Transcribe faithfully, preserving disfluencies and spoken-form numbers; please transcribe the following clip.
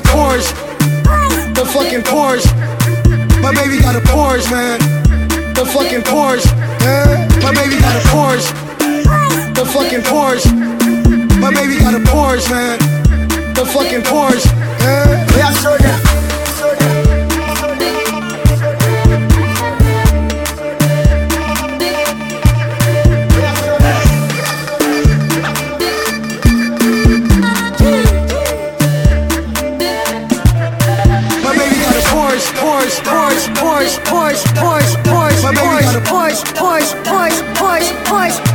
a Porsche, the fucking Porsche. My baby got a Porsche, man, the fucking Porsche. Yeah. My baby got a Porsche, the fucking Porsche. My baby got a Porsche, man, the fucking Porsche. Yeah. We are so down. Porsche, Porsche, Porsche, Porsche, Porsche, Porsche, Porsche, Porsche, Porsche, Porsche, Porsche, Porsche, Porsche.